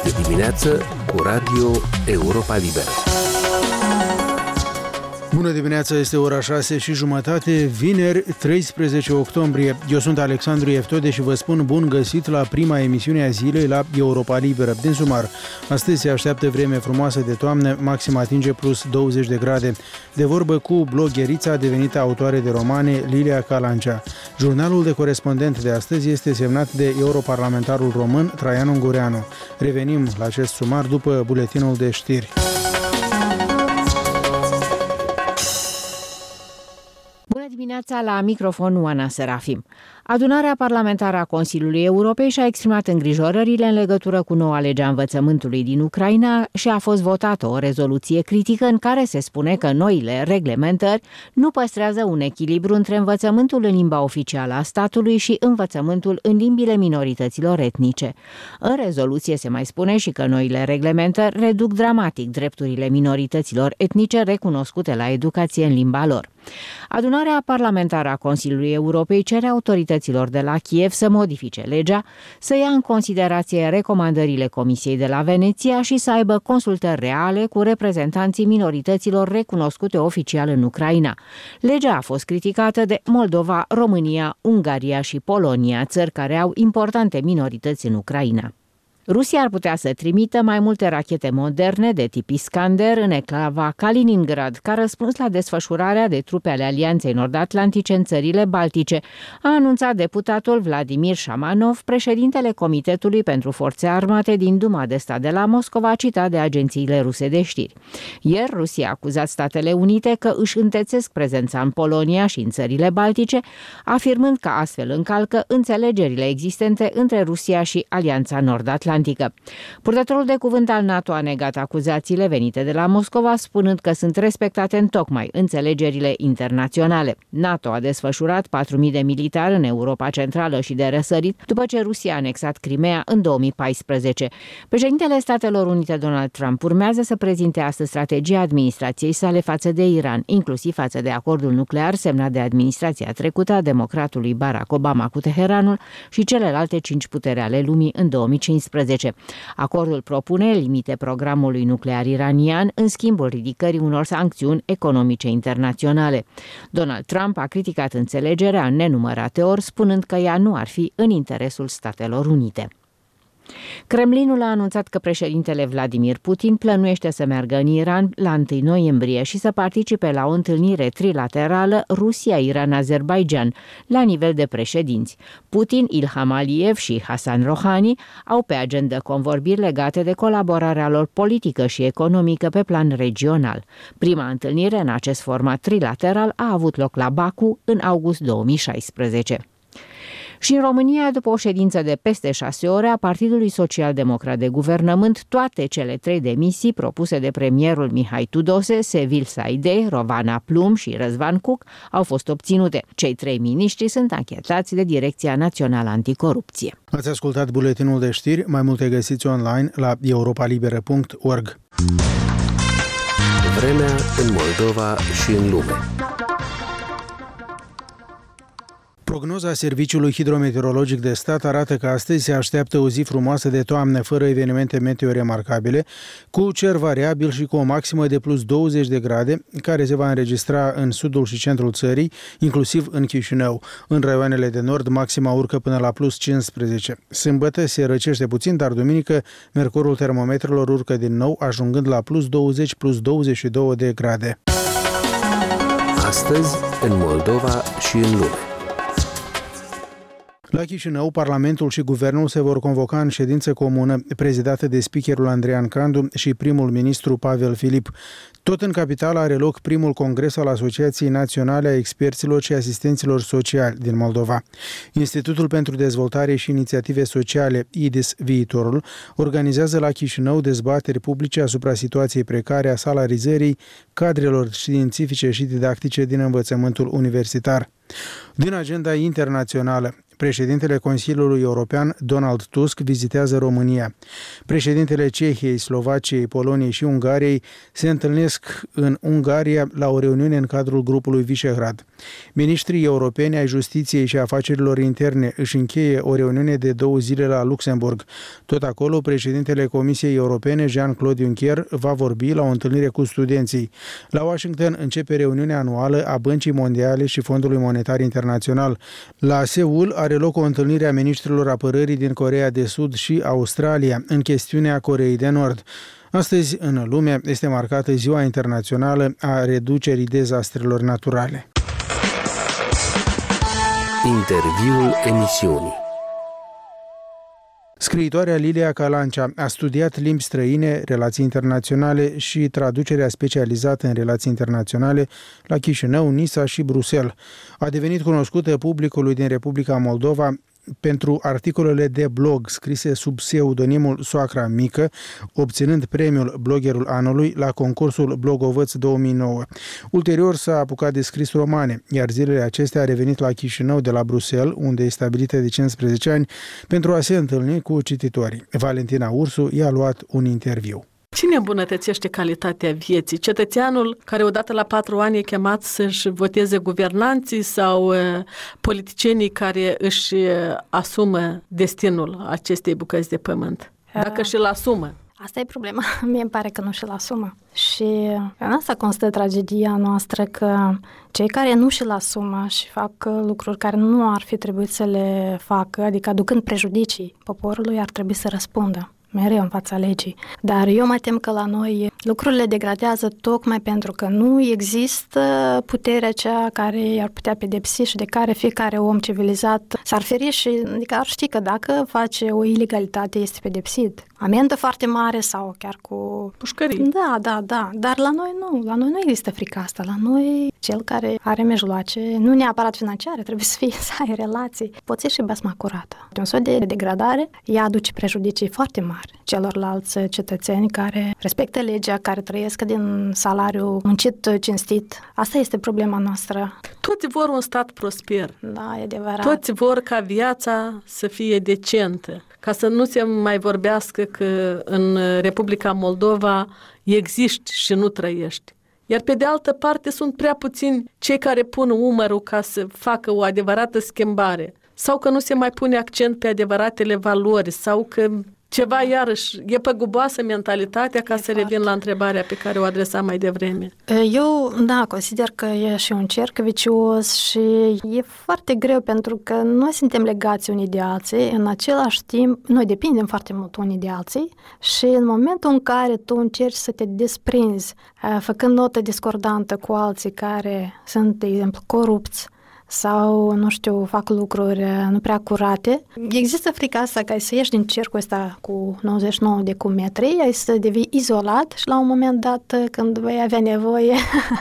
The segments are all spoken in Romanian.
Este dimineață cu Radio Europa Liberă. Bună dimineața, este ora 6:30, vineri, 13 octombrie. Eu sunt Alexandru Eftode și vă spun bun găsit la prima emisiune a zilei la Europa Liberă. Din sumar, astăzi se așteaptă vreme frumoasă de toamnă, maxim atinge plus 20 de grade. De vorbă cu blogherița devenită autoare de romane Lilia Calancea. Jurnalul de corespondent de astăzi este semnat de europarlamentarul român Traian Ungureanu. Revenim la acest sumar după buletinul de știri. Bună dimineața, la microfon Oana Serafim. Adunarea parlamentară a Consiliului Europei și-a exprimat îngrijorările în legătură cu noua lege a învățământului din Ucraina și a fost votată o rezoluție critică în care se spune că noile reglementări nu păstrează un echilibru între învățământul în limba oficială a statului și învățământul în limbile minorităților etnice. În rezoluție se mai spune și că noile reglementări reduc dramatic drepturile minorităților etnice recunoscute la educație în limba lor. Adunarea parlamentară a Consiliului Europei cere autorităților de la Kiev să modifice legea, să ia în considerație recomandările Comisiei de la Veneția și să aibă consultări reale cu reprezentanții minorităților recunoscute oficial în Ucraina. Legea a fost criticată de Moldova, România, Ungaria și Polonia, țări care au importante minorități în Ucraina. Rusia ar putea să trimită mai multe rachete moderne de tip Iskander în enclava Kaliningrad, ca răspuns la desfășurarea de trupe ale Alianței Nord-Atlantice în țările Baltice, a anunțat deputatul Vladimir Shamanov, președintele Comitetului pentru Forțe Armate din Duma de Stat de la Moscova, citat de agențiile ruse de știri. Ieri, Rusia a acuzat Statele Unite că își întețesc prezența în Polonia și în țările Baltice, afirmând că astfel încalcă înțelegerile existente între Rusia și Alianța Nord-Atlantică. Purtătorul de cuvânt al NATO a negat acuzațiile venite de la Moscova, spunând că sunt respectate întocmai înțelegerile internaționale. NATO a desfășurat 4.000 de militari în Europa Centrală și de răsărit după ce Rusia a anexat Crimea în 2014. Președintele Statelor Unite Donald Trump urmează să prezinte astăzi strategia administrației sale față de Iran, inclusiv față de acordul nuclear semnat de administrația trecută a democratului Barack Obama cu Teheranul și celelalte 5 puteri ale lumii în 2015. Acordul propune limite programului nuclear iranian în schimbul ridicării unor sancțiuni economice internaționale. Donald Trump a criticat înțelegerea în nenumărate ori, spunând că ea nu ar fi în interesul Statelor Unite. Kremlinul a anunțat că președintele Vladimir Putin plănuiește să meargă în Iran la 1 noiembrie și să participe la o întâlnire trilaterală Rusia-Iran-Azerbaidjan la nivel de președinți. Putin, Ilham Aliyev și Hassan Rouhani au pe agenda convorbiri legate de colaborarea lor politică și economică pe plan regional. Prima întâlnire în acest format trilateral a avut loc la Baku în august 2016. Și în România, după o ședință de peste 6 ore a Partidului Social-Democrat de Guvernământ, toate cele 3 demisii propuse de premierul Mihai Tudose, Sevil Saideh, Rovana Plumb și Răzvan Cuc au fost obținute. Cei 3 miniștri sunt anchetați de Direcția Națională Anticorupție. Ați ascultat buletinul de știri, mai multe găsiți online la europalibera.org. Vremea în Moldova și în lume. Prognoza Serviciului Hidrometeorologic de Stat arată că astăzi se așteaptă o zi frumoasă de toamnă, fără evenimente meteo remarcabile, cu cer variabil și cu o maximă de plus 20 de grade, care se va înregistra în sudul și centrul țării, inclusiv în Chișinău. În raioanele de nord, maxima urcă până la plus 15. Sâmbătă se răcește puțin, dar duminică mercurul termometrelor urcă din nou, ajungând la plus 20, plus 22 de grade. Astăzi, în Moldova și în lume. La Chișinău, Parlamentul și Guvernul se vor convoca în ședință comună, prezidată de speakerul Andrian Candu și primul ministru Pavel Filip. Tot în capitală are loc primul congres al Asociației Naționale a Experților și Asistenților Sociali din Moldova. Institutul pentru Dezvoltare și Inițiative Sociale, IDIS Viitorul, organizează la Chișinău dezbateri publice asupra situației precare a salarizării cadrelor științifice și didactice din învățământul universitar. Din agenda internațională, Președintele Consiliului European, Donald Tusk, vizitează România. Președintele Cehiei, Slovaciei, Poloniei și Ungariei se întâlnesc în Ungaria la o reuniune în cadrul grupului Visegrad. Ministrii europeni ai Justiției și Afacerilor Interne își încheie o reuniune de 2 zile la Luxemburg. Tot acolo, președintele Comisiei Europene, Jean-Claude Juncker, va vorbi la o întâlnire cu studenții. La Washington începe reuniunea anuală a Băncii Mondiale și Fondului Monetar Internațional. La Seul are loc o întâlnire a ministrilor apărării din Coreea de Sud și Australia în chestiunea Coreei de Nord. Astăzi, în lume, este marcată Ziua Internațională a Reducerii Dezastrelor Naturale. Interviul emisiunii. Scriitoarea Lilia Calancea a studiat limbi străine, relații internaționale și traducerea specializată în relații internaționale la Chișinău, Nisa și Bruxelles. A devenit cunoscută publicului din Republica Moldova pentru articolele de blog scrise sub pseudonimul Soacra Mică, obținând premiul Bloggerul Anului la concursul Blogovăț 2009. Ulterior s-a apucat de scris romane, iar zilele acestea a revenit la Chișinău de la Bruxelles, unde e stabilită de 15 ani, pentru a se întâlni cu cititorii. Valentina Ursu i-a luat un interviu. Cine îmbunătățește calitatea vieții? Cetățeanul care odată la 4 ani e chemat să-și voteze guvernanții sau politicienii care își asumă destinul acestei bucăți de pământ? Dacă și-l asumă. Asta e problema. Mie îmi pare că nu și-l asumă. Și în asta constă tragedia noastră, că cei care nu și-l asumă și fac lucruri care nu ar fi trebuit să le facă, adică aducând prejudicii poporului, ar trebui să răspundă mereu în fața legii. Dar eu mă tem că la noi lucrurile degradează tocmai pentru că nu există puterea aceea care i-ar putea pedepsi și de care fiecare om civilizat s-ar feri și adică ar ști că dacă face o ilegalitate este pedepsit. Amendă foarte mare sau chiar cu pușcării. Da. Dar la noi nu. La noi nu există frica asta. La noi cel care are mijloace, nu neapărat financiare, trebuie să ai relații. Poți ieși basma curată. Un soi de degradare, ea aduce prejudicii foarte mari celorlalți cetățeni care respectă legea, care trăiesc din salariu muncit, cinstit. Asta este problema noastră. Toți vor un stat prosper. Da, e adevărat. Toți vor ca viața să fie decentă. Ca să nu se mai vorbească că în Republica Moldova existi și nu trăiești. Iar pe de altă parte sunt prea puțini cei care pun umărul ca să facă o adevărată schimbare. Sau că nu se mai pune accent pe adevăratele valori, sau că ceva iarăși e păguboasă mentalitatea, ca să revin la întrebarea pe care o adresam mai devreme. Eu, consider că e și un cerc vicios și e foarte greu pentru că noi suntem legați unii de alții, în același timp noi depindem foarte mult unii de alții și în momentul în care tu încerci să te desprinzi, făcând notă discordantă cu alții care sunt, de exemplu, corupți, sau, nu știu, fac lucruri nu prea curate. Există frica asta că ai să ieși din cercul ăsta cu 99 de metri, ai să devii izolat și la un moment dat, când vei avea nevoie,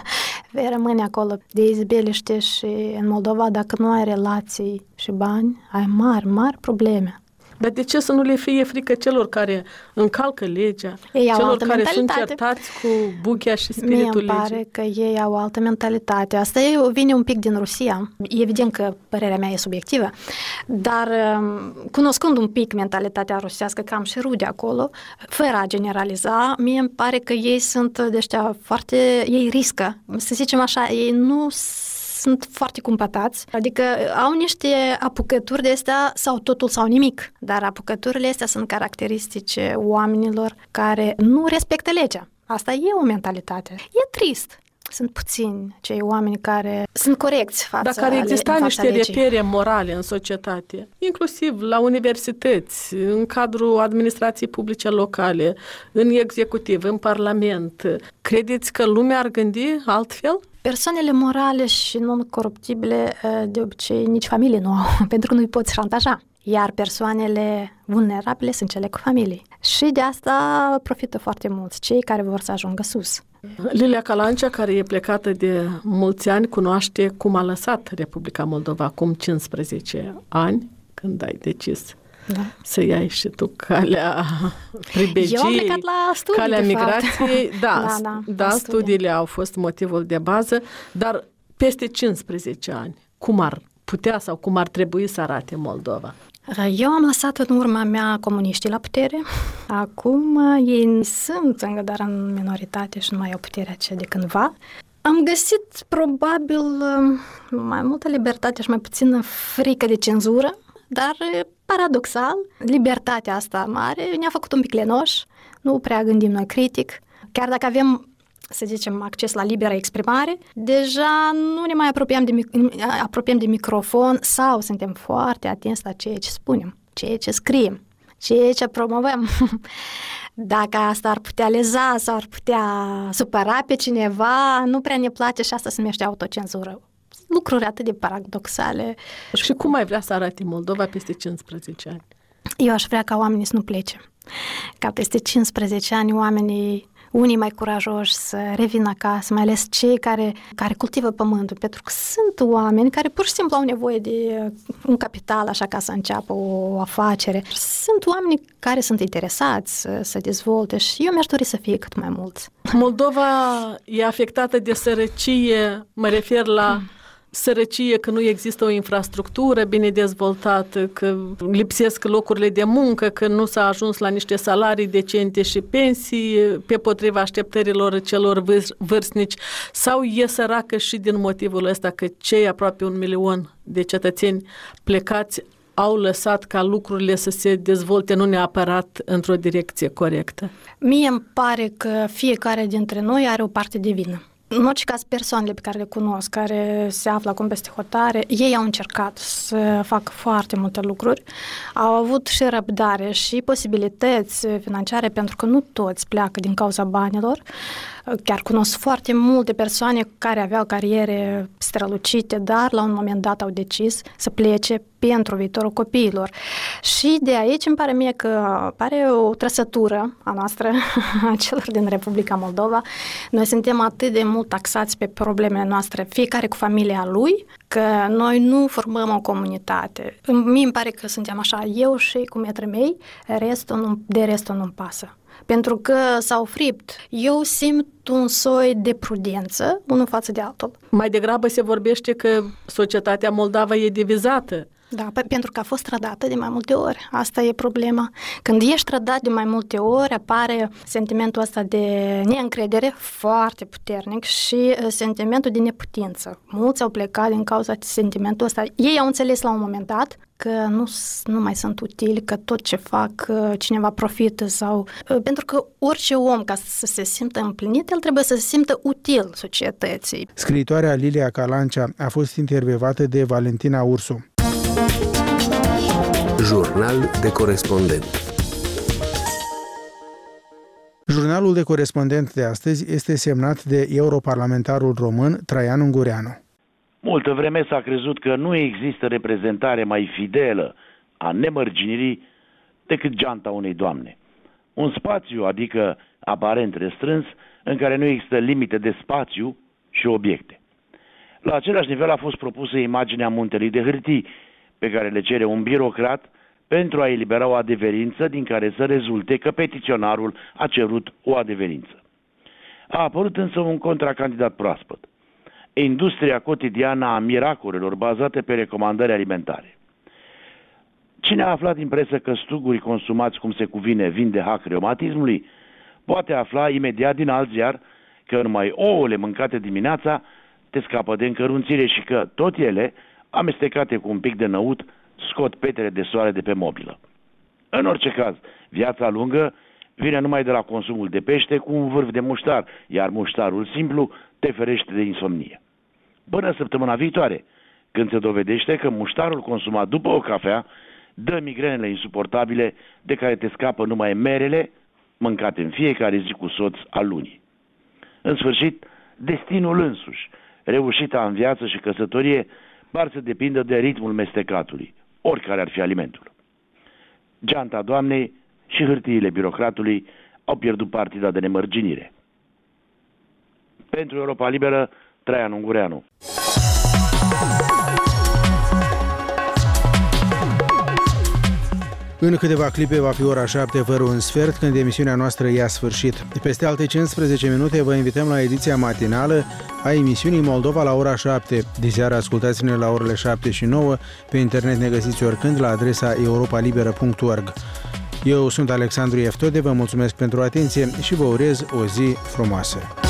vei rămâne acolo de izbeliște și în Moldova, dacă nu ai relații și bani, ai mari probleme. Dar de ce să nu le fie frică celor care încalcă legea, celor care sunt certați cu buchea și spiritul legii? Mie îmi pare că ei au altă mentalitate. Asta vine un pic din Rusia. Evident că părerea mea e subiectivă, dar cunoscând un pic mentalitatea rusească, că am și rude acolo, fără a generaliza, mie îmi pare că ei sunt de ăștia foarte... Ei riscă. Să zicem așa, ei nu sunt foarte cumpătați, adică au niște apucături de astea sau totul sau nimic, dar apucăturile astea sunt caracteristice oamenilor care nu respectă legea. Asta e o mentalitate. E trist. Sunt puțini cei oameni care sunt corecți față Dacă ar exista niște repere morale în societate, inclusiv la universități, în cadrul administrației publice locale, în executiv, în parlament, credeți că lumea ar gândi altfel? Persoanele morale și non-coruptibile de obicei nici familie nu au, pentru că nu îi poți șantaja. Iar persoanele vulnerabile sunt cele cu familii. Și de asta profită foarte mult cei care vor să ajungă sus. Lilia Calancea, care e plecată de mulți ani, cunoaște cum a lăsat Republica Moldova acum 15 ani, când ai decis să iei și tu calea pribegiei, eu am plecat la studii, calea migrației. Da, studiile au fost motivul de bază, dar peste 15 ani, cum ar putea sau cum ar trebui să arate Moldova? Eu am lăsat în urma mea comuniștii la putere. Acum ei sunt încă, dar în minoritate și nu mai au puterea aceea de cândva. Am găsit probabil mai multă libertate și mai puțină frică de cenzură, dar paradoxal, libertatea asta mare ne-a făcut un pic lenoși, nu prea gândim noi critic. Chiar dacă avem, să zicem, acces la liberă exprimare, deja nu ne mai apropiem de microfon sau suntem foarte atenți la ceea ce spunem, ceea ce scriem, ceea ce promovăm. Dacă asta ar putea leza sau ar putea supăra pe cineva, nu prea ne place și asta se numește autocenzură. Lucruri atât de paradoxale. Și cum ai vrea să arate Moldova peste 15 ani? Eu aș vrea ca oamenii să nu plece. Ca peste 15 ani oamenii, unii mai curajoși, să revină acasă, mai ales cei care cultivă pământul, pentru că sunt oameni care pur și simplu au nevoie de un capital așa ca să înceapă o afacere. Sunt oameni care sunt interesați să dezvolte și eu mi-aș dori să fie cât mai mulți. Moldova e afectată de sărăcie, mă refer la sărăcie, că nu există o infrastructură bine dezvoltată, că lipsesc locurile de muncă, că nu s-a ajuns la niște salarii decente și pensii pe potriva așteptărilor celor vârstnici, sau e săracă și din motivul ăsta că cei aproape 1 milion de cetățeni plecați au lăsat ca lucrurile să se dezvolte nu neapărat într-o direcție corectă? Mie îmi pare că fiecare dintre noi are o parte de vină. În orice caz, persoanele pe care le cunosc, care se află acum peste hotare, ei au încercat să facă foarte multe lucruri, au avut și răbdare și posibilități financiare, pentru că nu toți pleacă din cauza banilor. Chiar cunosc foarte multe persoane care aveau cariere strălucite, dar la un moment dat au decis să plece pentru viitorul copiilor. Și de aici îmi pare mie că pare o trăsătură a noastră, a celor din Republica Moldova. Noi suntem atât de mult taxați pe problemele noastre, fiecare cu familia lui, că noi nu formăm o comunitate. Mie îmi pare că suntem așa, eu și cumnetrii mei, restul nu-mi pasă. Pentru că s-au fript. Eu simt un soi de prudență, unul față de altul. Mai degrabă se vorbește că societatea moldavă e divizată. Da, pentru că a fost trădată de mai multe ori. Asta e problema. Când ești trădat de mai multe ori, apare sentimentul ăsta de neîncredere foarte puternic și sentimentul de neputință. Mulți au plecat din cauza sentimentul ăsta. Ei au înțeles la un moment dat că nu mai sunt utili, că tot ce fac cineva profită sau... Pentru că orice om, ca să se simtă împlinit, el trebuie să se simtă util societății. Scriitoarea Lilia Calancea a fost intervievată de Valentina Ursu. Jurnal de corespondent. Jurnalul de corespondent de astăzi este semnat de europarlamentarul român Traian Ungureanu. Multă vreme s-a crezut că nu există reprezentare mai fidelă a nemărginirii decât geanta unei doamne. Un spațiu, adică aparent restrâns, în care nu există limite de spațiu și obiecte. La același nivel a fost propusă imaginea muntelui de hârtii, pe care le cere un birocrat pentru a elibera o adeverință din care să rezulte că petiționarul a cerut o adeverință. A apărut însă un contracandidat proaspăt: industria cotidiană a miracolelor bazate pe recomandări alimentare. Cine a aflat din presă că strugurii consumați cum se cuvine vindehac reumatismului, poate afla imediat din alt ziar că numai ouăle mâncate dimineața te scapă de încărunțire și că tot ele, amestecate cu un pic de năut, scot petele de soare de pe mobilă. În orice caz, viața lungă vine numai de la consumul de pește cu un vârf de muștar, iar muștarul simplu te ferește de insomnie. Până săptămâna viitoare, când se dovedește că muștarul consumat după o cafea dă migrenele insuportabile de care te scapă numai merele mâncate în fiecare zi cu soț al lunii. În sfârșit, destinul însuși, reușita în viață și căsătorie, par să depindă de ritmul mestecatului, oricare ar fi alimentul. Geanta doamnei și hârtiile birocratului au pierdut partida de nemărginire. Pentru Europa Liberă, Traian Ungureanu. În câteva clipe va fi ora 7 fără un sfert, când emisiunea noastră ia sfârșit. Peste alte 15 minute vă invităm la ediția matinală a emisiunii Moldova la ora 7. Diseară ascultați-ne la orele 7 și 9. Pe internet ne găsiți oricând la adresa europalibera.org. Eu sunt Alexandru Eftode, vă mulțumesc pentru atenție și vă urez o zi frumoasă.